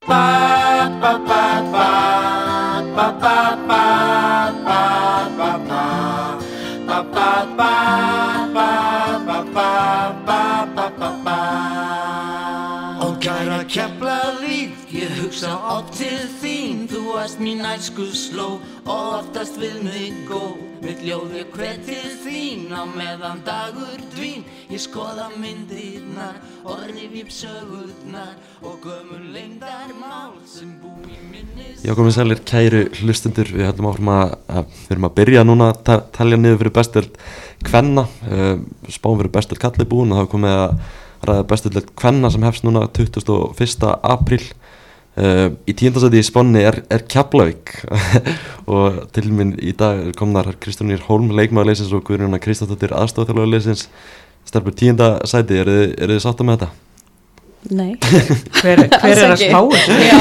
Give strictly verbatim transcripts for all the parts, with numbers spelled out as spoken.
Og kæra Keflavík, ég hugsa oft til þín. Þú varst mín æskuslóð og oftast við mig góð. Mitt ljóð ég hvet til þín á meðan dagur dvín. Ég skoða myndirnar og rifja upp sögurnar og gömul leyndarmál sem bú í minnis. Já, komið sælir kæru hlustundur, við höldum áfram að, að við erum að byrja núna að ta talja niður fyrir bestöld kvenna, uh, spáum fyrir bestöld kalli búin og það er komið að ræða bestöld kvenna sem hefst núna tuttugasta og fyrsta apríl. Uh, í tíundasæti í spánni er, er Keflavík og til minn í dag komnar Kristrúnir Hólm, leikmaður liðsins og Guðrúna Kristjánsdóttir, aðstoðarþjálfari liðsins. Stelpur, tíunda sæti, eru þið, eru þið sátta með þetta? Nei. Hver, hver er að spá þessu? Já,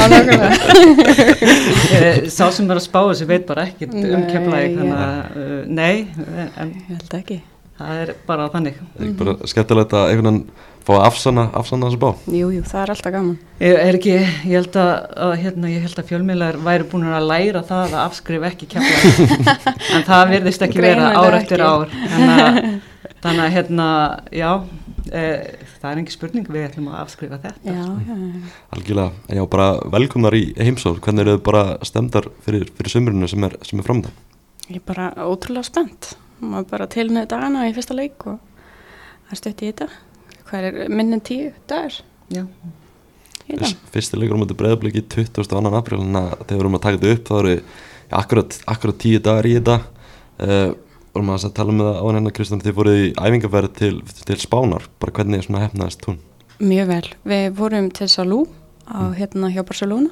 nákvæmlega. Sá sem er að spá þessu veit bara ekkert um Keflavík, þannig að uh, nei, en Ég held ekki. það er bara þannig. Það er ekki bara skemmtilegt að einhvern veginn fá að afsanna, afsanna þessu bá. Jú, jú, það er alltaf gaman. Ég er ekki, ég held að, að hérna, ég held að fjölmiðlar væri búin að læra það að afskrifa ekki Keflavík, en það virðist ekki vera Greinilega ár eftir ekki. ár, þannig að, þannig að hérna, já, e, það er engin spurning, við ætlum að afskrifa þetta. Já, já, já. Algjörlega, já, bara velkomnar í heimsókn. Hvernig eru þið bara stemdar fyrir, fyrir sumrinu sem er, sem er framöndan? Ég er bara ótrúlega spennt. Maður bara tilnöðu dagana í fyrsta leik og það er stutt í þetta. Hvað er minni en tíu dagar? Já. Í dag. Fyrsti leikur á móti Breiðabliki tuttugasta og annan apríl, þannig að þegar við erum að taka þetta upp þá eru ja, akkurat, akkurat tíu dagar í þetta. Uh, vorum að tala með það á hennar Kristján, þið fóruð í æfingarferð til, til Spánar, bara hvernig svona hefnaðist hún? Mjög vel. Við vorum til Salou á hérna hjá Barcelona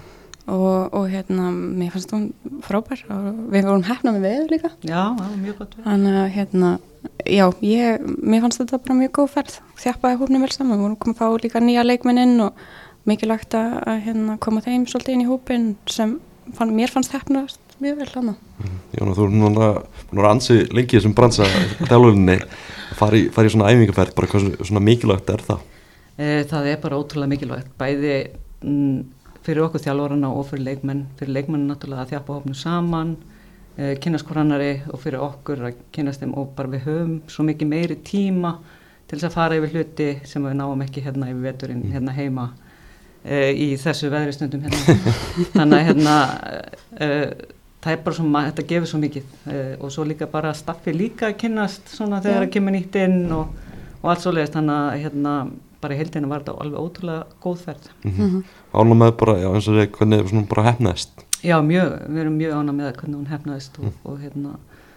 og, og hérna mér fannst hún frábær og við vorum hefnað með veður líka. Já, það var mjög gott. Þannig að hérna, já, ég, mér fannst þetta bara mjög góð ferð. Þjappaði hópnum vel saman, við vorum komið að fá líka nýja leikmenn inn og mikilvægt að, að hérna, koma þeim svolítið inn í hópinn sem fann, mér fannst hefnast mjög vel hana. Mm. Jóna, þú er núna, núna ansi lengi þessum bransa þjálfurinni, fara í, fara í svona æfingarferð, bara hvað svona mikilvægt er það? E, það er bara ótrúlega mikilvægt, bæði mm, fyrir okkur þjálfarana og fyrir leikmenn, fyrir leikmenn náttúrulega að þjappa hópnum saman, e, kynnast hvor annari og fyrir okkur að kynnast þeim og bara við höfum svo mikið meiri tíma til þess að fara yfir hluti sem við náum ekki hérna yfir veturinn hérna heima e, í þessu veðristundum hérna. Þannig að hérna e, það er bara svo, þetta gefur svo mikið e, og svo líka bara staffi líka að kynnast svona þegar það kemur nýtt inn og, og allt svoleiðist, þannig að hérna bara í heildina var þetta alveg ótrúlega góð ferð. Mm-hmm. Mm-hmm. Ánægð með bara, já eins og þið, hvernig svona bara hefnaðist? Já, mjög, við erum mjög ánægð með hvernig hún hefnaðist og, mm. og hérna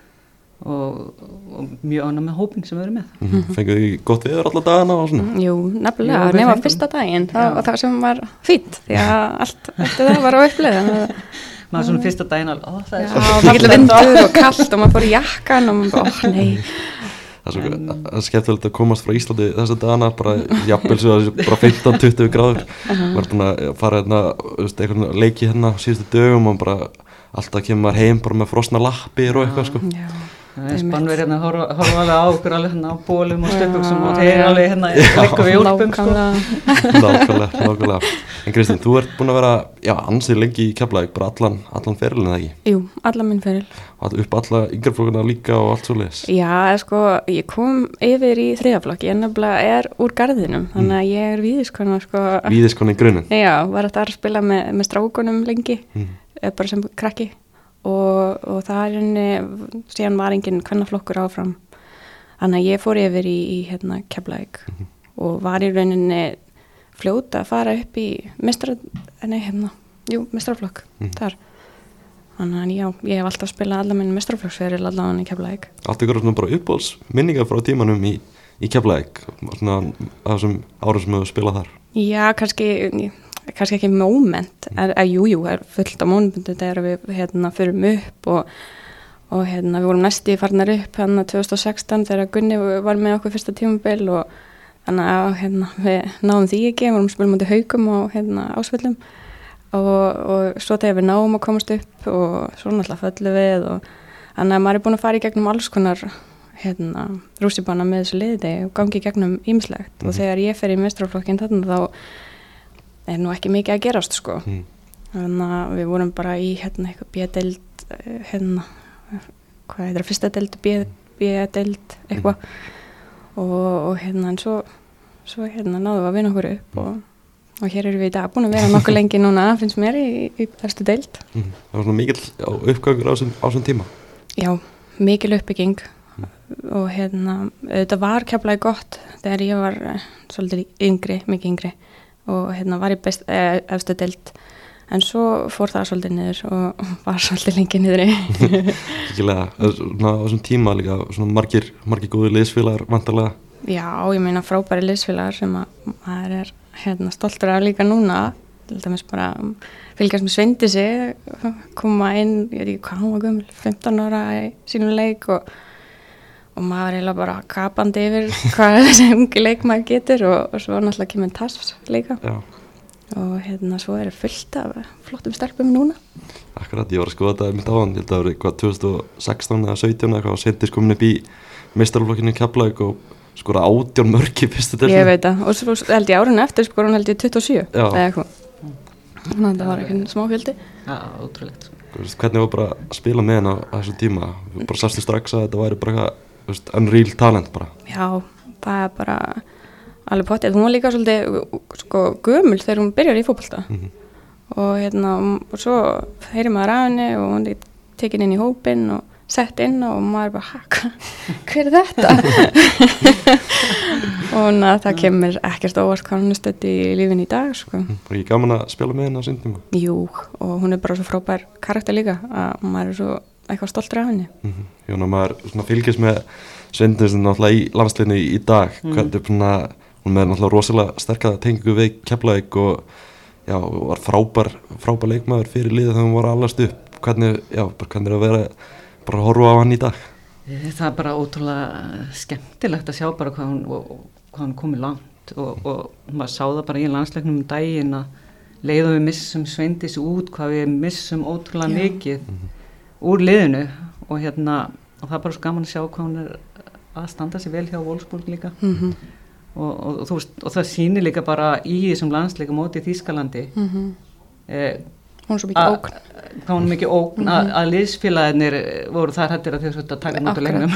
og, og mjög ánægð með hópin sem við erum með. Mm-hmm. Fenguð þið gott viður alla dagana og svona? Jú, nefnilega, Jú, nema fyrsta daginn það, og það sem var fínt því að allt eftir það var á uppleið. Maður svona fyrsta daginn alveg, ó það er já, svo mikil vindur og kallt og maður fór í jakkan og maður bara, ó nei. Það er, svo, það er skemmtilegt að komast frá Íslandi þessa dagana, bara jafnvel svo að bara fimmtán til tuttugu gráður. Maður er búin að fara hérna, eitthvað leiki hérna síðustu dögum og bara alltaf kemur maður heim bara með frosna lappir og eitthvað sko. Já. Spannverð hérna horfa alveg á okkur alveg hérna á bólum og stöpuksum og þeir alveg hérna leikka við hjálpum sko. Nákvæmlega, nákvæmlega. En Kristín, þú ert búin að vera, já, ansið lengi í Keflavík, bara allan, allan ferilin eða ekki? Jú, allan minn feril. Og upp alla yngreflokkuna líka og allt svo leiðis? Já, sko, ég kom yfir í þriðaflokk, ég nefnilega er úr garðinum, þannig að ég er víðiskona, sko. Víðiskona í grunninn? Já, var þetta að spila með, með strákunum lengi, mm. bara sem krakki. Og, og það er henni, síðan var enginn kvennaflokkur áfram. Þannig að ég fór yfir í, í hérna, Keflavík mm-hmm. og var í rauninni fljóta að fara upp í meistra, nei, hérna, jú, mestraflokk mm. þar. Þannig að já, ég hef alltaf spilað alla minn mestraflokksferil allavega í Keflavík. Allt ykkur svona bara uppbóls minningar frá tímanum í, í Keflavík, svona af þessum árum sem hefur spilað þar? Já, kannski... kannski ekki moment, er, er, jú, jú, er fullt á mónubundi þegar við hérna förum upp og, og hérna við vorum næsti farnar upp hérna tvö þúsund og sextán þegar Gunni var með okkur fyrsta tímabil og þannig að hérna við náðum því ekki, við vorum spilum mútið Haukum og hérna Ásvöllum og, og svo þegar við náum að komast upp og svo náttúrulega föllum við og þannig að maður er búin að fara í gegnum alls konar hérna rússibana með þessu liði og gangi í gegnum ýmislegt mm-hmm. og þegar ég fer í mestrarflokkinn þarna þá er nú ekki mikið að gerast sko. Mm. Þannig að við vorum bara í hérna eitthvað B-deild, hérna, hvað heitir það, fyrsta deild, B-deild, eitthvað mm. og, og hérna en svo, svo hérna náðum við að vinna okkur upp og, og hér erum við í dag búin að vera nokkuð lengi núna, finnst mér, í, í fyrstu deild. Mm. Það var svona mikil uppgangur á þessum tíma? Já, mikil uppbygging mm. og hérna, þetta var Keflavík gott þegar ég var svolítið yngri, mikið yngri og hérna var ég best, eh, efstu deild. En svo fór það svolítið niður og var svolítið lengi niðri. Kíkilega, svona á þessum tíma líka svona margir, margir góðir liðsfélagar vantarlega. Já, ég meina frábæri liðsfélagar sem að maður er hérna stoltur af líka núna. Til dæmis bara fylgjast með Sveindisi, koma inn, ég veit ekki hvað hann var gömul, fimmtán ára í sínum leik og, og maður er eiginlega bara kapandi yfir hvað þessi ungi leikmaður getur og, og svo náttúrulega kemur Tass líka. Já. Og hérna svo er fullt af flottum stelpum núna. Akkurat, ég var að skoða þetta mitt á hann, ég held að það var eitthvað tvö þúsund og sextán eða sautján eitthvað og Sveindis komin upp í meistaraflokkinu í Keflavík og skora átján mörk í fyrstu deildinni. Ég veit það, og svo held ég árinu eftir skora hann held ég tuttugu og sjö eða eitthvað. Þannig að það var ekki smá fjöldi. Já, ótrúlegt. Hvernig var bara að spila með hann á þessum tíma? Við bara sástu strax að þetta væri bara eitthvað unreal talent bara. Já, það er bara alveg pottið. Hún var líka svolítið sko gömul þegar hún byrjar í fótbolta mm-hmm. og hérna og svo heyrir maður af henni og hún er tekin inn í hópinn og sett inn og maður bara haka, hver er þetta? Og na, það kemur ekkert óvart hvað hún er stödd í lífinu í dag sko. Var ekki gaman að spila með henni á syndum? Jú, og hún er bara svo frábær karakter líka að maður er svo eitthvað stoltur af henni. Mm-hmm. Jóna, maður svona fylgist með Sveindis náttúrulega í landsliðinu í dag mm. hvernig svona hún með náttúrulega rosalega sterka tengingu við Keflavík og já, var frábær, frábær leikmaður fyrir liðið þegar hún var allast upp. Hvernig, já, hvernig er að vera bara að horfa á hann í dag? Það er bara ótrúlega skemmtilegt að sjá bara hvað hún, hvað hún komið langt og, og maður sá það bara í landsleiknum um daginn að leiðum við missum Sveindis út, hvað við missum ótrúlega já. Mikið mm-hmm. úr liðinu og hérna, og það er bara svo gaman að sjá hvað hún er að standa sig vel hjá Wolfsburg líka. Mm-hmm. Og, og, og, veist, og það sýnir líka bara í þessum landsleika móti í Þýskalandi mm-hmm. eh, hún er svo mikið ógn hvað hún er mikið ógn mm-hmm. að, að liðsfélagarnir voru þar hættir að þau þurftu að taka mútu leiknum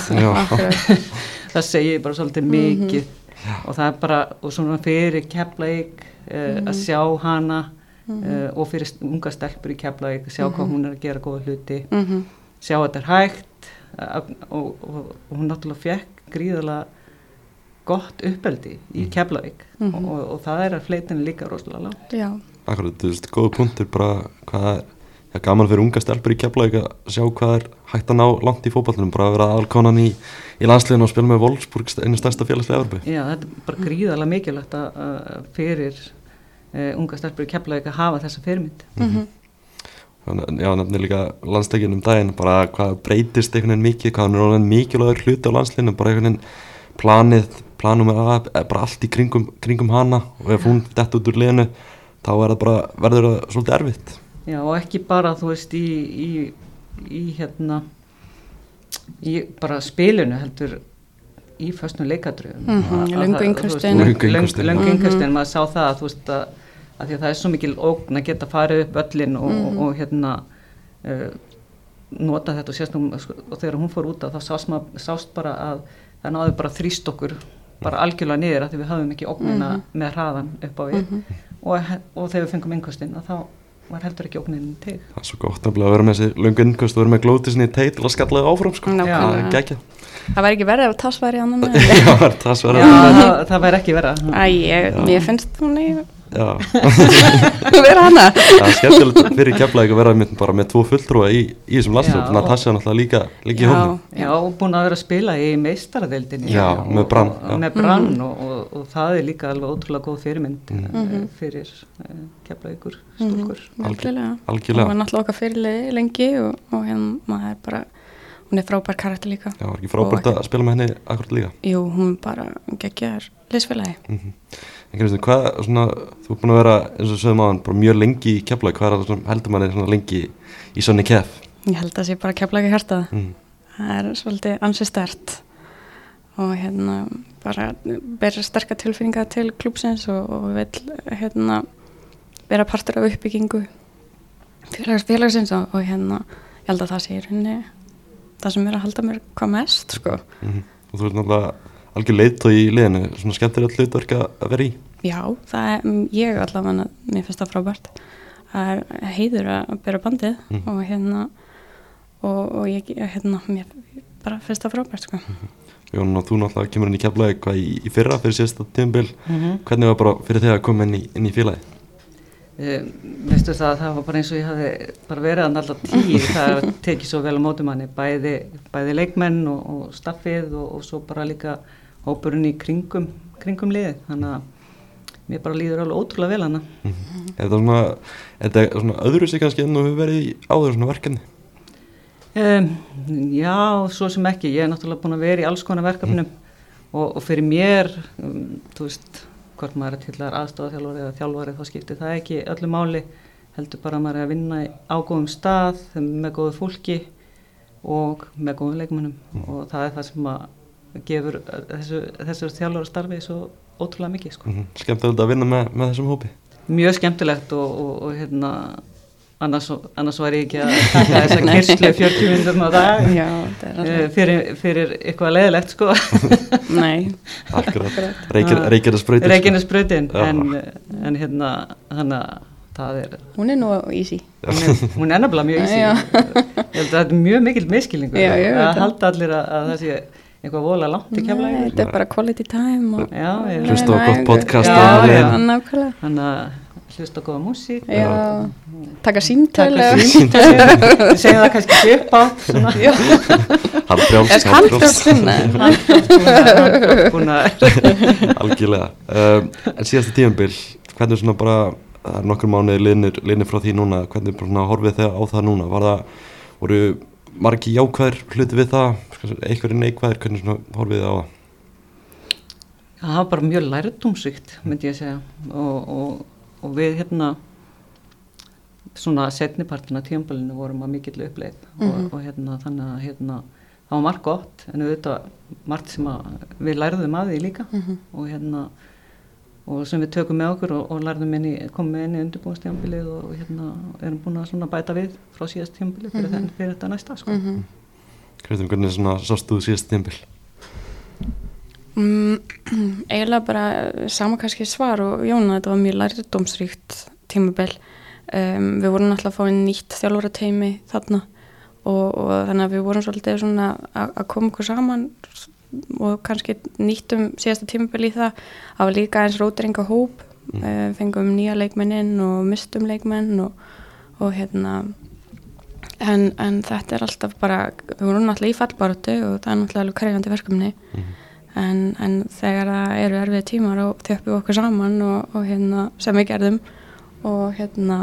það segir bara svolítið mikið mm-hmm. og það er bara og svona fyrir Keflavík eh, mm-hmm. að sjá hana mm-hmm. eh, og fyrir unga stelpur í Keflavík sjá mm-hmm. hvað hún er að gera góða hluti mm-hmm. sjá að þetta er hægt og, og, og, og hún náttúrulega fekk gríðarlega gott uppeldi í Keflavík mm-hmm. og, og það er að fleitinu líka rosalega langt. Já. Akkurat, þú veist, góða punktur bara hvað er, já, gaman fyrir unga stelpur í Keflavík að sjá hvað er hægt að ná langt í fótboltanum, bara að vera aðalkonan í, í landsliðinu og spila með Wolfsburg, einu stærsta félagslega Evrópu. Já, þetta er bara gríðarlega mikilvægt að, að fyrir uh, unga stelpur í Keflavík að hafa þessa fyrirmynd. Mm-hmm. Já, nefnir líka landsleikin um daginn, bara hvað breytist einhvern veginn mikið, hvað hann er mikilvægur hluti á landsliðinu, bara einhvern veginn planið, planum er að, bara allt í kringum, kringum hana og ef hún dett út úr liðinu þá er það bara, verður það svolítið erfitt. Já, og ekki bara, þú veist, í, í, í hérna, í bara spilinu heldur í föstum leikadröfum. Mm-hmm, löngu yngkastinu. Löngu yngkastinu, maður sá það að, þú veist, að, að því að það er svo mikil ógn að geta farið upp öllin og, mm-hmm. og, og hérna, uh, nota þetta og sérst um, og þegar hún fór út af þá sást, maður, sást bara að það náðu bara þrýst okkur bara algjörlega niður að því við höfum ekki ógnina mm-hmm. með hraðan upp á við mm-hmm. og, og þegar við fengum innkastinn að þá var heldur ekki ógnin til. Það er svo gott að vera með þessi löngu innkast og vera með glótisinni í teit til að skalla það áfram sko. Já, það er geggja. Það væri ekki verið ef Tass væri annar með. Já, það er Tass væri annar með. Já, það væri ekki verið. Æ, ég, ég finnst hún í Já. vera hana. Það er skemmtilegt fyrir Keflavík að vera með, bara með tvo fulltrúa í, í þessum landslið. Natasja náttúrulega líka, líka í hópnum. Já, og búin að vera að spila í meistaradeildinni. Já, og, með Brann. Og, og, með Brann mm. og, og, og það er líka alveg ótrúlega góð fyrirmynd mm. fyrir uh, Keflavíkur, stúlkur. Mm. Algjörlega. Algjörlega. Og var náttúrulega okkar fyrirliði lengi og, og hérna maður er bara, hún er frábær karakter líka. Já, var ekki frábært að spila með henni akkurat líka? Jú, hún bara geggjar liðsfélagi. Mm-hmm. En Kristín, hvað svona, þú er búin að vera, eins og sögum áðan, bara mjög lengi í Keflavík, hvað er það svona, heldur manni svona lengi í svona Kef? Ég held að það sé bara Keflavík í hjartað. Mm. Það er svolítið ansi sterkt og hérna bara ber sterka tilfinninga til klúbsins og, og vil hérna vera partur af uppbyggingu félags, félagsins og, og hérna ég held að það sé í rauninni það sem er að halda mér hvað mest sko. Mm-hmm. Og þú ert náttúrulega algjör leiðtogi í liðinu, svona skemmtilegt hlutverk að vera í. Já, það er, ég allavega mér finnst það frábært það er heiður að bera bandið mm. og hérna og, og ég, hérna, mér bara finnst það frábært sko. Mm-hmm. Jón, og þú náttúrulega kemur inn í Keflavík hvað í, í fyrra fyrir síðasta tímabil mm-hmm. hvernig var bara fyrir þig að koma inn í, inn í félagið? Uh, veistu það, það var bara eins og ég hafði bara verið að alltaf tíu, það tekið svo vel á móti manni, bæði, bæði leikmenn og, og staffið og, og svo bara líka hópurinn í kringum, kringum liðið, þannig að mér bara líður alveg ótrúlega vel hana. Mm-hmm. Er þetta svona, er þetta svona öðru sig kannski en þú hefur verið í áður svona verkefni? Um, já, svo sem ekki, ég er náttúrulega búin að vera í alls konar verkefnum mm. og, og fyrir mér, um, þú veist, hvort maður er til að aðstoðarþjálfari eða þjálfari, þá skiptir það ekki öllu máli, heldur bara að maður er að vinna á góðum stað, með góðu fólki og með góðum leikmönnum mm. og það er það sem að gefur þessu, þessu þjálfara starfi svo ótrúlega mikið. Sko. Mm-hmm. Skemmtilegt að vinna með, með þessum hópi? Mjög skemmtilegt og, og, og hérna, annars, annars var ég ekki að taka þessa kyrslu fjörutíu mínútur á dag Já, fyrir, fyrir eitthvað leiðilegt sko. Nei. Akkurat, Reykjanesbrautin. Reykjanesbrautin, en, en hérna, hana, það er... Hún er nú easy. Hún er, hún er nefnilega mjög easy. Ég held að þetta er mjög mikil miskilningur Já, ég veit að halda allir að, að það sé eitthvað voðalega langt í Keflavík. Nei, þetta er bara quality time. Og... Já, ég... Hlusta á gott podcast. Já, já, nákvæmlega. Þannig að hlusta á góða músík. Já, taka símtöl. Taka símtöl. Þú segir það kannski upp á. Handbrjáls. Handbrjálsbúnaður. Handbrjálsbúnaður. Algjörlega. Um, en síðasta tímabil, hvernig svona bara, það er nokkur mánuðir liðnir, liðnir frá því núna, hvernig bara horfið þið á það núna? Var það, voru margir jákvæðir hluti við það, einhverjir neikvæðir, hvernig svona horfið þið á það? Það var bara mjög lærdómsríkt, myndi ég segja, og, og, og við hérna, svona seinnipartina tímabilinu vorum að mikill uppleið mm-hmm. og, og hérna þannig að hérna, það var margt gott, en auðvitað margt sem að við lærðum að því líka mm-hmm. og hérna, og sem við tökum með okkur og, og lærðum inn í, komum inn í undirbúinstímabilið og hérna erum búin að svona bæta við frá síðast tímabilið fyrir, mm-hmm. fyrir þetta næsta sko. Mm-hmm. Hvernig, hvernig svona sást þú síðast tímabil? Mm, eiginlega bara sama kannski svar og Jóna, þetta var mjög lærdómsríkt tímabil. Um, við vorum alltaf að fá inn nýtt þjálfarateymi þarna og, og þannig að við vorum svolítið svona að, að koma okkur saman og kannski nýttum síðasta tímabil í það. Það var líka eins róteringa hóp, mm. uh, fengum nýja leikmenn inn og mistum leikmenn og, og hérna en, en þetta er alltaf bara, við vorum alltaf í fallbaráttu og það er náttúrulega alveg krefjandi verkefni mm. en, en þegar það eru erfið tímar og þjöppum við okkur saman og, og hérna sem við gerðum og hérna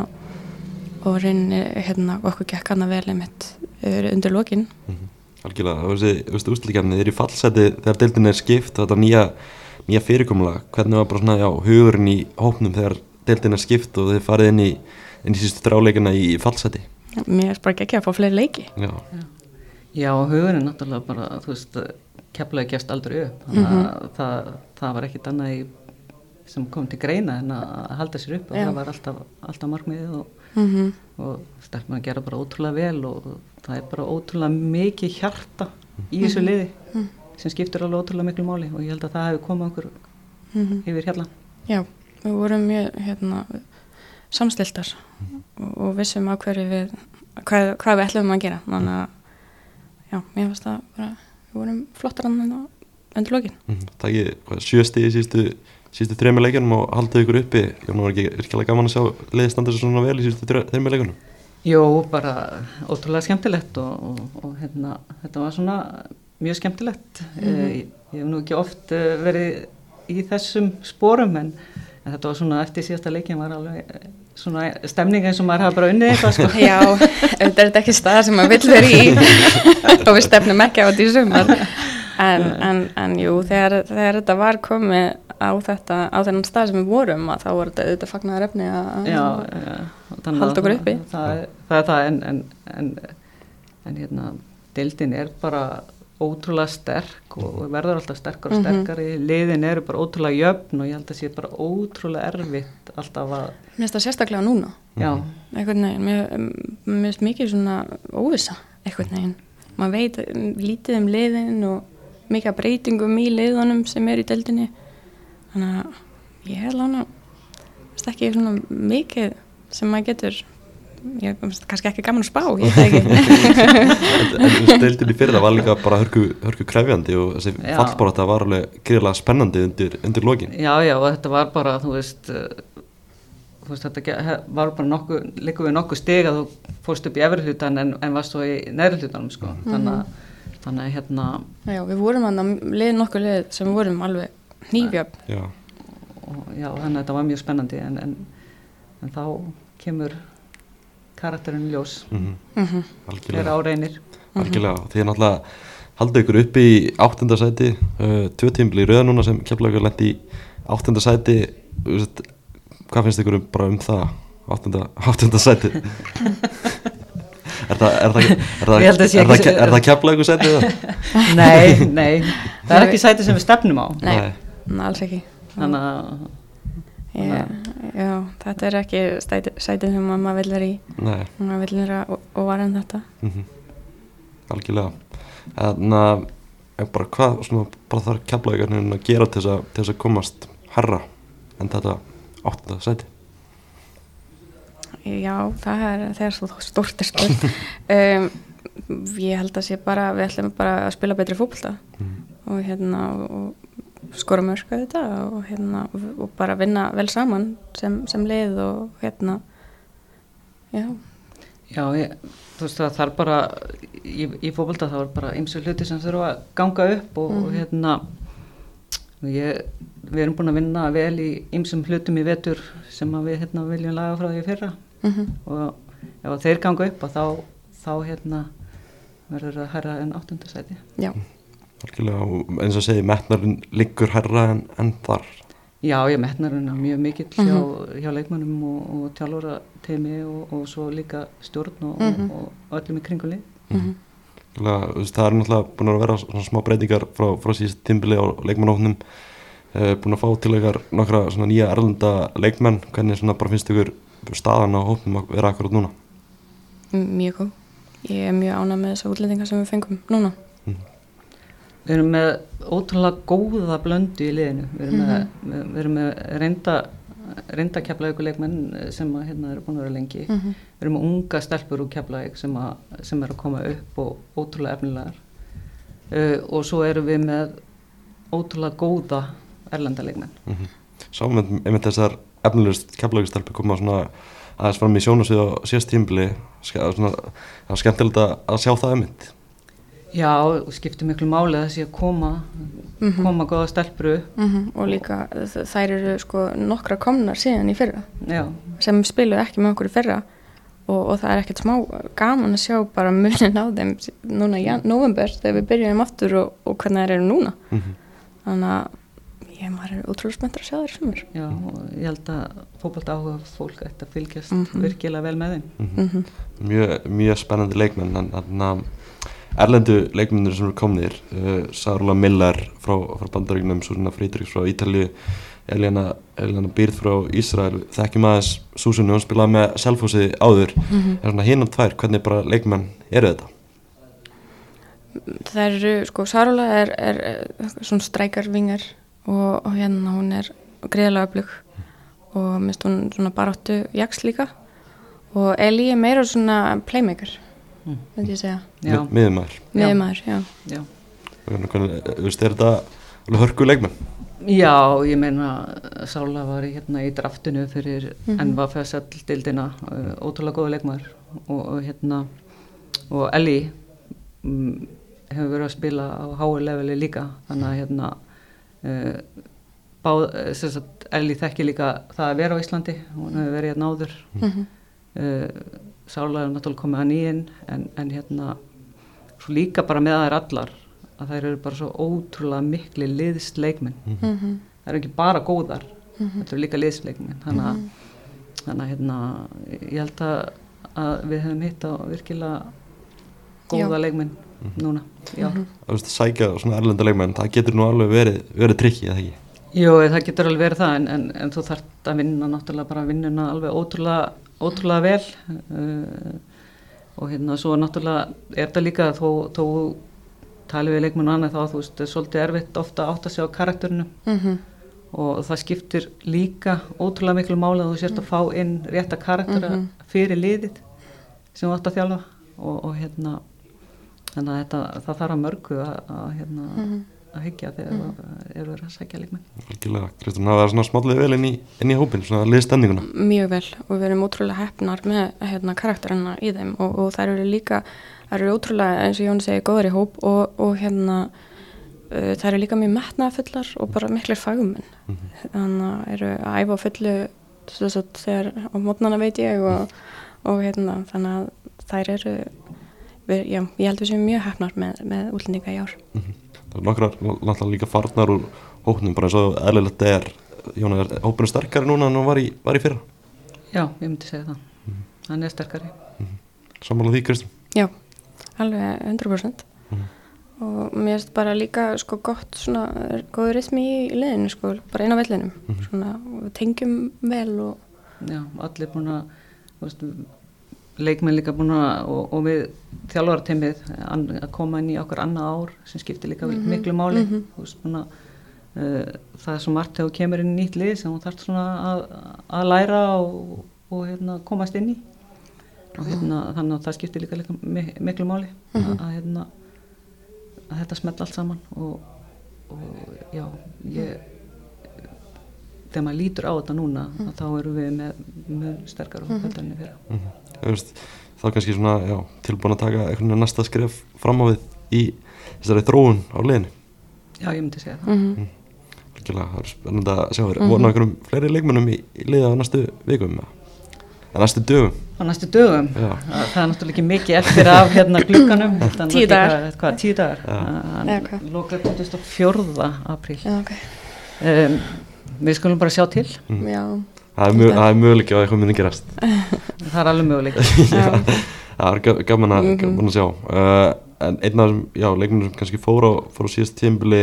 og reynir hérna okkur gekk hana vel einmitt undir lokin. Mm-hmm. Algjörlega, þú veist úrslitakefnið er í fallseti þegar deildin er skipt og þetta nýja, nýja fyrirkomulag, hvernig var bara svona já, hugurinn í hópnum þegar deildin er skipt og þið farið inn í, inn í síðustu þráleikina í fallseti? Já, mér er bara ekki að fá fleiri leiki. Já, já. Já hugurinn náttúrulega bara, þú veist, Keflavík gefst aldrei upp, þannig að mm-hmm. það, það var ekkit annað í sem kom til greina en að halda sér upp og já. Það var alltaf, alltaf markmiðið og, mm-hmm. og stelpur að gera bara ótrúlega vel og það er bara ótrúlega mikið hjarta í þessu liði mm-hmm. sem skiptir alveg ótrúlega miklu máli og ég held að það hefur komið okkur mm-hmm. yfir hérna. Já, við vorum mjög hérna, samstiltar mm-hmm. og, og vissum á hverju við, hvað, hvað við ætlum að gera, þannig að já, mér finnst það bara, við vorum flottar annan undir lokin. Mm-hmm. Það ekki sjösti í síðustu síðustu þremur leikjunum og haldið ykkur uppi. Jónu, var ekki virkilega gaman að sjá liðið standa sér svona vel í síðustu þremur leikjunum? Jó, bara ótrúlega skemmtilegt og, og, og hérna, þetta var svona mjög skemmtilegt. Mm-hmm. Ég, ég hef nú ekki oft verið í þessum sporum en, en þetta var svona eftir síðasta leikin var alveg svona stemning eins og maður hafa bara unnið eitthvað sko. Já, þetta er þetta ekki staðar sem maður vill vera í og við stefnum ekki á þetta í sumar. En, en, en jú, þegar, þegar þetta var komið á þetta, á þennan stað sem við vorum að þá var þetta auðvitað fagnaðar efni að já, já, halda okkur uppi. Það, það, það er það en, en, en, en hérna, deildin er bara ótrúlega sterk og, og verður alltaf sterkar og sterkari, mm-hmm. liðin eru bara ótrúlega jöfn og ég held að sé bara ótrúlega erfitt alltaf að... Mér finnst það sérstaklega núna. Já. Einhvern veginn, mér, mér finnst mikið svona óvissa, einhvern veginn. Maður veit lítið um liðin og mikið breytingum í liðunum sem er í deildinni. Þannig að ég held lána, finnst ekki svona mikið sem maður getur... Ég finnst kannski ekki gaman að spá, ég veit ekki. En deildin í fyrra var líka bara hörku, hörku krefjandi og þessi fallbarátta var alveg gríðarlega spennandi undir, undir lokin. Já, já, og þetta var bara, þú veist, þú veist, þetta var bara nokkuð, líka við nokkuð stig að þú fórst upp í efri hlutan en, en varst svo í neðri hlutanum, sko. Mm-hmm. Þannig að, þannig að, hérna... Já, við vorum hann að lið nokkuð lið sem við vorum alveg hnífjöfn. Já. Og, já, þannig að þetta var mjög spennandi en, en, en þá kemur... karakterinn ljós mm-hmm. er áreinir algjörlega, því að náttúrulega halda ykkur upp í áttunda sæti uh, tvö tímabil í röða núna sem Keflavíkur lenti í áttunda sæti veist, hvað finnst ykkur um, bara um það áttunda, áttunda sæti er það er það, er það, er það, er það, er það Keflavíkur sæti það? Nei, nei það er ekki sæti sem við stefnum á Nei, Nei. alls ekki þannig að Yeah, já, þetta er ekki stæti, sætið sem maður vill vera í Nei. maður vill vera og, og var en þetta mm-hmm. Algjörlega en að bara hvað svona, bara þarf Keflavíkur að gera til þess að, til þess að komast herra en þetta áttunda sæti Já, það er, það er svo stórt er spurt um, ég held að sé bara við ætlum bara að spila betri fótbolta mm. og hérna og skora mörk á þetta og, hérna, og bara vinna vel saman sem, sem lið og hérna já Já, ég, þú veist það þarf bara í, í fótbolta þá er bara ýmsu hluti sem þurfa að ganga upp og, mm. og hérna ég, við erum búin að vinna vel í ýmsum hlutum í vetur sem að við hérna viljum laga frá því fyrra mm-hmm. og ef þeir ganga upp og þá, þá hérna verður það hærra en áttunda sæti Já Algjörlega, og eins og segi, metnarinn liggur hærra en, en þar. Já, ég metnarinn er mjög mikill hjá, mm-hmm. hjá leikmönnum og, og þjálfara teimi og, og svo líka stjórn og, mm-hmm. og, og öllum í kringum lið. Mm-hmm. Það er náttúrulega búin að vera svona smá breytingar frá, frá síðast tímabili á leikmannahópnum, uh, búin að fá til ykkar nokkra svona nýja erlenda leikmenn, hvernig svona bara finnst ykkur staðan á hópnum að vera akkurat núna? Mjög góð. Ég er mjög ánægð með þessa útlendingar sem við fengum núna. Mm. Við erum með ótrúlega góða blöndu í liðinu. Við erum með, mm-hmm. við erum með reynda, reynda Keflavíkur leikmenn sem að, hérna, eru búin að vera lengi. Mm-hmm. Við erum með unga stelpur úr Keflavík sem, að, sem er að koma upp og ótrúlega efnilegar. Uh, og svo erum við með ótrúlega góða erlenda leikmenn. Mm-hmm. Sáum við einmitt þessar efnilegust Keflavíkur stelpur koma svona aðeins fram í sjónasvið á síðast tímabili. Það var skemmtilegt að sjá það einmitt. Já, skiptir miklu máli að þessi að koma, mm-hmm. koma góða stelpur upp. Mm-hmm. Og líka þær eru sko nokkra komnar síðan í fyrra. Já. Sem spiluðu ekki með okkur í fyrra og, og það er ekkert smá gaman að sjá bara munin á þeim núna í november þegar við byrjum aftur og, og hvernig þær eru núna. Mm-hmm. Þannig að ég maður er ótrúlega spenntur að sjá þær sem er. Já, og ég held að fótbolta áhuga fólk ætti að fylgjast mm-hmm. virkilega vel með þeim. Mm-hmm. Mjög, mjög spennandi leikmenn, en að erlendu leikmennir sem eru komnir, uh, Sárla Miller frá, frá Bandaríkjunum, Súsanna Friedrichs frá Ítalíu, Elena, Elena Byrð frá Ísrael, þekkjum aðeins Súsunni, hún spilaði með Selfossi áður, mm-hmm. er svona hinum tvær, hvernig bara leikmenn eru þetta? Það eru, sko, Sárla er, er, er svona strækarvingar og, og hérna hún er greiðlega öflug og minnst hún svona baráttu jax líka og Eli er meira svona playmaker. Mm. Myndi ég segja. Já. Miðjumaður. Miðjumaður, já. Já. Og hvernig, þú veist, er þetta hörku leikmenn? Já, ég meina Sála var hérna í draftinu fyrir mm-hmm. N V F S-deildina, ótrúlega góða leikmaður og, og hérna og Eli um, hefur verið að spila á háu leveli líka, þannig að hérna uh, báð, sem sagt, Eli þekki líka það að vera á Íslandi, hún hefur verið hérna áður. Mm-hmm. Uh, Sála er náttúrulega komið að nýinn en, en hérna svo líka bara með þær allar að þær eru bara svo ótrúlega mikli liðsleikmenn. Mm-hmm. Það eru ekki bara góðar, mm-hmm. þetta eru líka liðsleikmenn. Þannig að, mm-hmm. þannig að hérna, ég held að, að við hefum hitt á virkilega góða Já. leikmenn. núna, já. Þú veist, sækja svona erlenda leikmenn, það getur nú alveg verið, verið trikki, eða ekki? Jú, það getur alveg verið það, en, en, en þú þarft að vinna náttúrulega bara vinnuna alveg ótrúlega, ótrúlega vel uh, og hérna svo náttúrulega er þetta líka þó, þó talið við leikmenn og annað þá, þú veist, það er svolítið erfitt ofta átt að sjá karakterinu Mhm. og það skiptir líka ótrúlega miklu máli að þú sért að fá inn rétta karaktera Mhm. fyrir liðið sem þú átt að þjálfa og, og hérna þannig að þetta, það þarf að mörgu að, að, hérna, að hyggja þegar það eru verið að sækja leikmenn. Algjörlega, Kristrún, það var svona smálega vel inn í, inn í hópin, svona liðstendinguna. Mjög vel og við erum ótrúlega heppnar með hérna, karakterina í þeim og, og þær eru líka, þær eru ótrúlega eins og Jón segi góðar í hóp og, og hérna uh, þær eru líka mjög metnaðarfullar og bara miklir fagmenn. Mm-hmm. Þannig að eru að æfa á fullu þess að þegar á mótnana veit ég og, og hérna þannig að þær eru, við, já, ég held við séum mjög heppnar með, með útlendinga í ár. Mm-hmm. Það er nokkrar náttúrulega líka farnar úr hópnum, bara eins og eðlilegt er, Jón, er hópinu sterkari núna en hann var í, var í fyrra? Já, ég myndi segja það. Mm-hmm. Hann er sterkari. Mm-hmm. Sammála því, Kristrún? Já, alveg hundrað prósent. Mm-hmm. Og mér finnst bara líka sko gott svona, góður rytmi í liðinu sko, bara einn á vellinum. Mm-hmm. Svona, við tengjum vel og... Já, allir búin að, þú veist, leikmenn líka búin að, og, og við þjálfarteymið að koma inn í okkar annað ár sem skiptir líka mm-hmm. miklu máli. Mm-hmm. Þú veist, búin að, uh, það er svo margt þegar þú kemur inn í nýtt lið sem þú þarft svona að, að læra og, og hérna, komast inn í. Og hérna, þannig að það skiptir líka, líka miklu máli mm-hmm. að, hérna, að þetta smella allt saman og, og já, ég þegar maður lítur á þetta núna mm. þá erum við með, með sterkar og mm-hmm. enni fyrir. Mm-hmm. Veist, þá kannski svona, já, tilbúin að taka eitthvað næsta skref fram á við í þessari þróun á liðinu. Já, ég myndi segja það. Mm-hmm. Mm. Algjörlega, það er spennandi að sjá þér. Mm-hmm. Vona einhverjum fleiri leikmennum í, í liða á næstu vikum, á næstu dögum. Á næstu dögum? Já. Það er náttúrulega ekki mikið eftir af hérna glugganum. Tíu dagar. Hvað, tíu dagar? Hann lokar tuttugasta og fjórða apríl. Já, ok. Um, við skulum bara sjá til. Mm. Já. Það er, mjög, er möguleiki að eitthvað myndi gerast. Það er alveg möguleiki. Já, það er gaman að, mm-hmm. gaman að sjá. Uh, en einn af þessum, já, leikmennum sem kannski fór á, fór á síðast tímabili,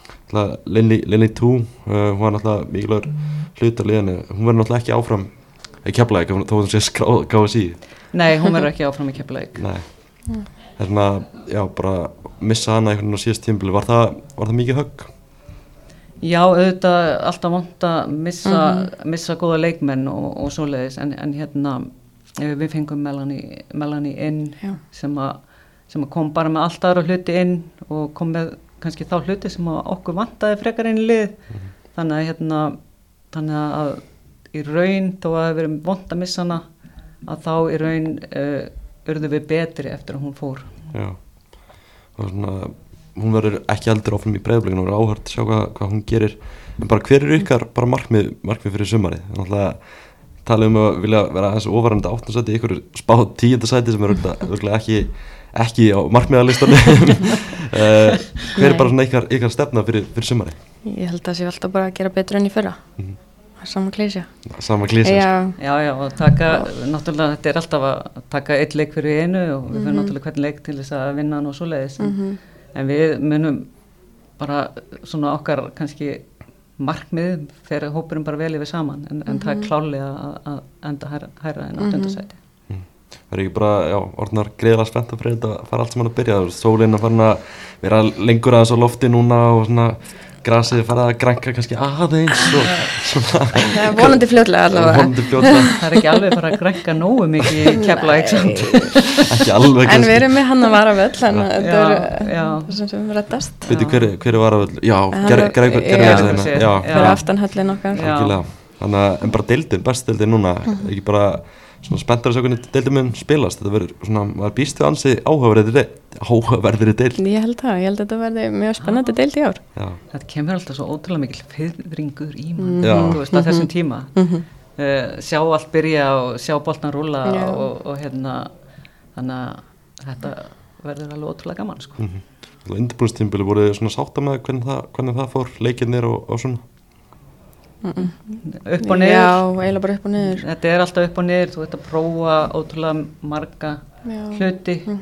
Lily Tú, uh, hún var náttúrulega mikilvægur hluti af liðinu. Hún verður náttúrulega ekki áfram í Keflavík, þó hún sé gáð sí. Nei, hún verður ekki áfram í Keflavík. Nei. Mm. Það er svona, já, bara missa hana einhvern veginn á síðast tímabili. Var það, var það mikið högg? Já, auðvitað alltaf vant að missa, mm-hmm. missa góða leikmenn og, og svoleiðis, en, en hérna við fengum Melanie, Melanie inn sem að, sem að kom bara með allt aðra hluti inn og kom með kannski þá hluti sem okkur vantaði frekar inn í lið. Mm-hmm. Þannig að hérna, þannig að í raun, þó að það hefur verið vont að missa hana, að þá í raun uh, urðum við betri eftir að hún fór. Já, og svona hún verður ekki heldur áfram í Breiðablikinu og verður áhört að sjá hvað, hvað hún gerir, en bara hver er ykkar bara markmið, markmið fyrir sumarið? Þannig að tala um að vilja vera aðeins óvarandi áttundasæti, ykkur spá tíundasæti sem er örgulega ekki, ekki á markmiðalistanum. uh, hver er bara svona ykkar, ykkar stefna fyrir, fyrir sumarið? Ég held að sé alltaf bara að gera betur enn í fyrra. Mm-hmm. Sama klísja. Sama klísja. Já. já, já, og taka, náttúrulega þetta er alltaf að taka einn leik fyrir einu og við fyrir náttúrulega hvern leik til þess að vinna hann og svoleiðis. Mm-hmm. En við munum bara svona okkar kannski markmið þegar hópurinn bara vel yfir saman, en, en mm-hmm. það er klálega að, að enda hæra, hæra en áttundasæti. Mm. Það er ekki bara, já, orðnar greiðlega spennt að fyrir þetta að fara allt saman að byrja. Sólinn að fara að vera lengur aðeins á lofti núna og svona grasið fara að grænka kannski aðeins og svona. Það er vonandi fljótlega allavega. Vonandi fljótlega. Það er ekki alveg fara að grænka nógu mikið í Keflavík samt. Ekki alveg kannski. En við erum með hann að vara völl, þannig að þetta er það sem sem reddast. Veitu hver, hver er vara völl? Já, gerði það hérna. Já, fyrir aftan höllin okkar. Algjörlega. Þannig að, en bara deildin, best deildin núna, ekki bara svona spenntar að sjá hvernig deildin mun spilast. Þetta verður svona, maður býst við ansi áhugaverðri deild. Ég held það, ég held að þetta verði mjög spennandi deild í ár. Já. Þetta kemur alltaf svo ótrúlega mikil fiðringur í mann, mm-hmm. þú veist, að þessum tíma. Mm-hmm. Uh, sjá allt byrja og sjá boltan rúlla og, og hérna, þannig að þetta verður alveg ótrúlega gaman, sko. Mm-hmm. Undirbúinistímabili voru svona sátta með hvernig það, hvernig það fór, leikirnir og, og svona? Mm-mm. Upp og niður. Já, eiginlega bara upp og niður. Þetta er alltaf upp og niður, þú ert að prófa ótrúlega marga Já. hluti. Mm-hmm.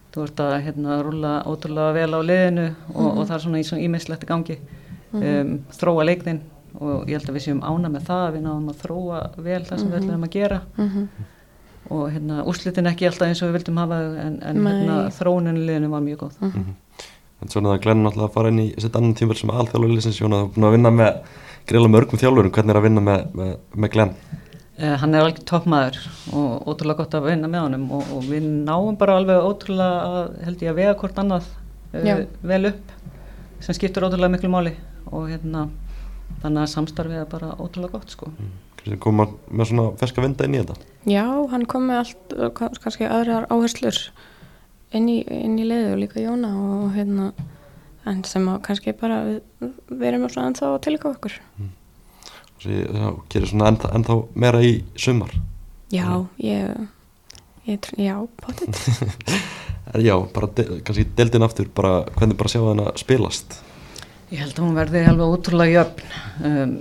þú ert að hérna, rúlla ótrúlega vel á liðinu og, mm-hmm. og það er svona í svona ímislegt í gangi mm-hmm. um, þróa leikðinn og ég held að við séum ána með það að við náðum að þróa vel það sem mm-hmm. við ætlum að gera mm-hmm. og hérna, úrslitin ekki alltaf eins og við vildum hafa en, en hérna, þróunin í liðinu var mjög góð mm-hmm. En svona það Glenn náttúrulega að fara inn í sitt annan tímabil sem alþjálfari liðsins, Jóna, þú er búin að vinna með greiðlega mörgum þjálfurum, hvernig er að vinna með, með, með Glenn? Eh, hann er alveg toppmaður og ótrúlega gott að vinna með honum og, og við náum bara alveg ótrúlega að, held ég að vega hvort annað uh, vel upp sem skiptur ótrúlega miklu máli og hérna þannig að samstarfið er bara ótrúlega gott sko. Mm. Kristinn, kom hann með svona ferska vinda inn í þetta? Já, hann kom með allt, kannski aðrar áherslur inn í, inn í liðu og líka Jóna og hérna en sem að kannski bara við, við erum svona ennþá að tilgáða okkur mm. og svo það gerir svona ennþá, ennþá meira í sumar Já, ég, ég já, potið Já, bara de, kannski deildin aftur bara, hvernig bara sjá hann að spilast Ég held að hún verði alveg ótrúlega jöfn um,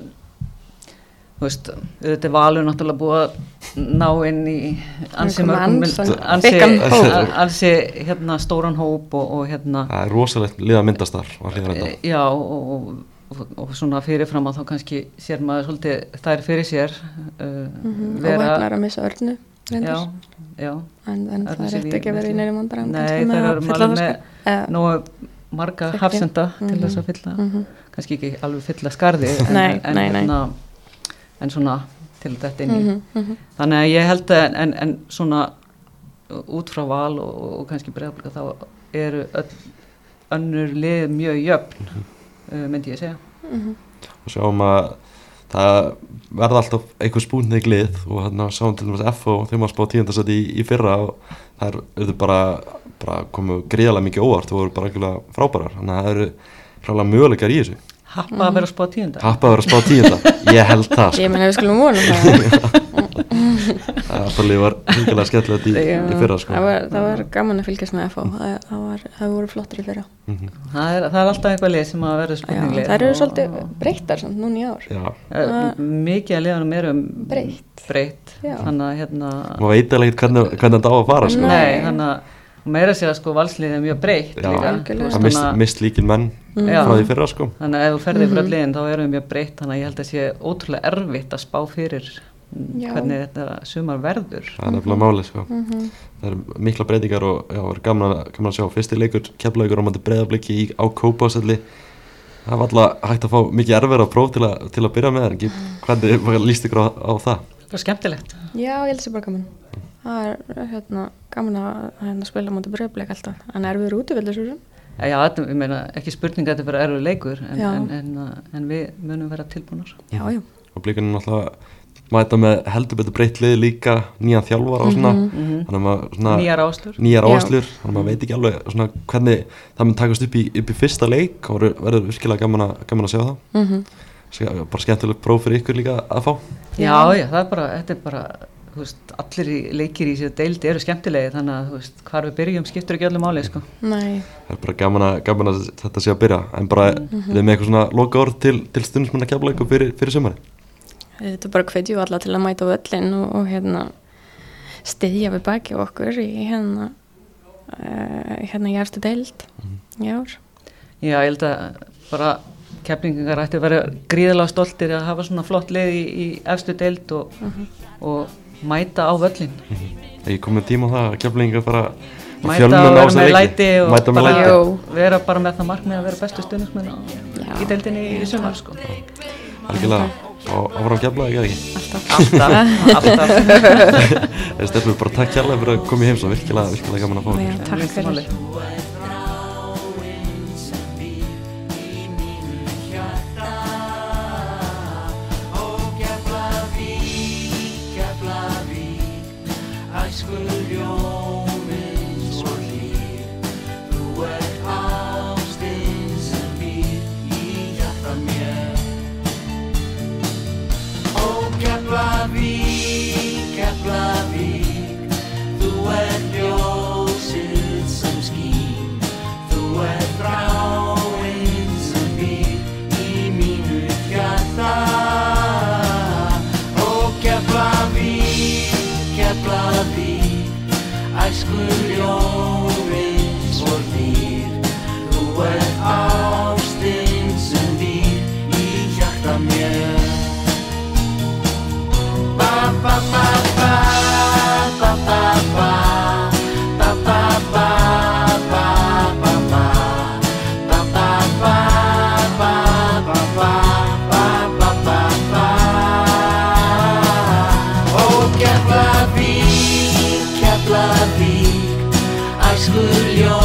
þú veist, þetta er Valur náttúrulega búið að ná inn í ansi mörgum ansi, ansi hérna stóran hóp og, og hérna það er rosalegt liða myndastar e, já og, og, og svona fyrirfram að þá kannski sér maður svolítið þær fyrir sér uh, mm-hmm. vera, og hérna er að missa Örnu já, já en, en það er eftir ekki að vera í neyri vandræðum nei það eru alveg með nógu marga hafsenda mm-hmm. til þess að fylla mm-hmm. kannski ekki alveg fylla skarði en, nei, en, nei, nei. Hérna, en svona til þetta inn í mm-hmm, mm-hmm. þannig að ég held að en, en svona út frá Val og, og kannski Breiðablik þá eru öll, önnur lið mjög jöfn mm-hmm. uh, myndi ég segja mm-hmm. og sjáum að það verða alltaf einhver spúntnig lið og hérna sáum til dæmis F og þeim að spá tíundasæti í, í fyrra og það eru bara, bara komu gríðarlega mikið óvart og voru bara einhverlega frábærar þannig að það eru hlálega möguleikar í þessu Happa mm-hmm. að vera að spá tíunda Happa að vera að spá tíunda, ég held það sko. Ég menn að við skulum vona það Það var hringilega skemmtilegt í, í fyrra sko. það, var, það var gaman að fylgjast með F O það, það, var, það voru flottir í fyrra mm-hmm. það, er, það er alltaf eitthvað lið sem að verða spurninglið Það eru svolítið breyttar samt núna í ár uh, Mikið að liðanum eru breytt, breytt. Þannig að hérna Má veit eða ekkert hvernig, hvernig þetta á að fara sko. Nei, þannig að meira sér að sko valsliðið er mjög breytt það mist, mist líkin menn mm. frá því fyrra sko. Þannig að ef þú ferðir mm-hmm. fyrir liðin þá erum við mjög breytt þannig að ég held að sé ótrúlega erfitt að spá fyrir já. Hvernig þetta sumar verður það er nefnilega máli sko. mm-hmm. það eru mikla breytingar og já, það er gaman, gaman að sjá fyrsti leikur, Keflavíkur á móti Breiðabliki í, á Kópavogselli það var alltaf hægt að fá mikið erfið að próf til að, til að byrja með það ekki, hvernig líst ykkur á, á það? Það var skemmtilegt Já, ég held að það sé bara gaman það er hérna, gaman að hérna, spila móti Breiðablik alltaf, en erfiður útiveldur svo sem Já, þetta, ég meina, ekki spurning að þetta vera erfið leikur en, en, en, en við munum vera tilbúnar Já, já Og Blikarnir náttúrulega mæta með heldur betur breytt lið líka nýjan þjálfara og svona, mm-hmm. þannig að maður svona nýjar áherslur, nýjar áherslur, þannig að maður veit ekki alveg svona hvernig það mun takast upp í, upp í fyrsta leik og verður virkilega gaman að, gaman að sjá það mm-hmm. bara skemmtilegt próf fyrir ykkur líka að fá Já, já, það er bara, þetta er bara þú veist, allir í leikir í sér deildi eru skemmtilegi þannig að þú veist, hvar við byrjum skiptur ekki öllu máli sko. Nei. Það er bara gaman að, gaman að þetta sé að byrja en bara mm-hmm. við með eitthvað svona loka orð til, til stundismanna Keflavíkur fyrir, fyrir sumari Þetta er bara hvetju alla til að mæta á völlin og, og hérna styðja við baki okkur í hérna uh, hérna í efstu deild mm-hmm. í ár Já, ég held að bara Keflvíkingar ætti að vera gríðarlega stoltir að hafa svona flott lið í, í efstu deild og, mm-hmm. og mæta á völlin mm-hmm. Ég kom með tíma á það að Keflvíkingar bara mæta og vera með læti og mæta með bara læti. vera bara með það markmið að vera bestu stuðningsmenn í deildinni í sumar sko. Algjörlega, og áfram Keflavík eða ekki? Alltaf Alltaf Ég stefnum bara takk kærlega fyrir að koma í heims og virkilega, virkilega gaman að fá Já, takk fyrir Keflavík, Keflavík, þú ert ljósið sem skín, þú ert þráin sem býr í mínu hjarta. Ó Keflavík, Keflavík, æskuljóminn æskuljó